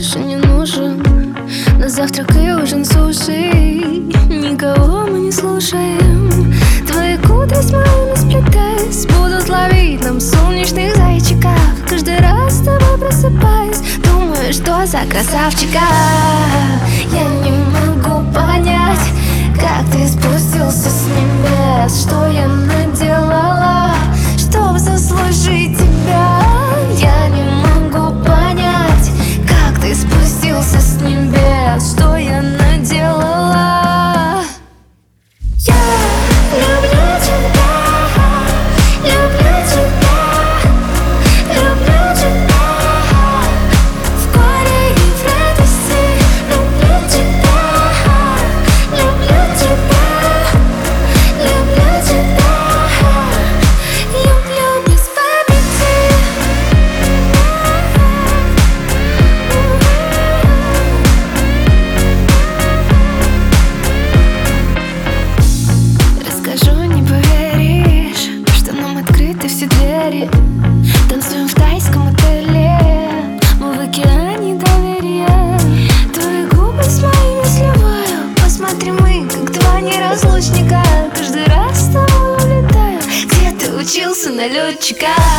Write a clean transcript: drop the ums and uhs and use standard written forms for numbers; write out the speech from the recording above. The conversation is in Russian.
больше не нужен. На завтрак и ужин суши, никого мы не слушаем. Твои кудри с моими сплетаясь, будут ловить нам солнечных зайчиков. Каждый раз с тобой просыпаюсь, думаю, что за красавчика. Я не могу понять, как ты спустился с небес. Что я наделала, чтоб заслужить тебя? Я не могу понять, как ты спустился с небес. Что я наделала? Я люблю тебя, люблю тебя, люблю тебя. В горе и в радости люблю тебя, люблю тебя, люблю тебя, люблю без памяти. Расскажу, не поверишь, что нам открыты все двери. Танцуем в тайском отеле, мы в океане доверия. Твои губы с моими сливаю, посмотри, мы как два неразлучника. Каждый раз с тобой улетаю. Где ты учился на летчика?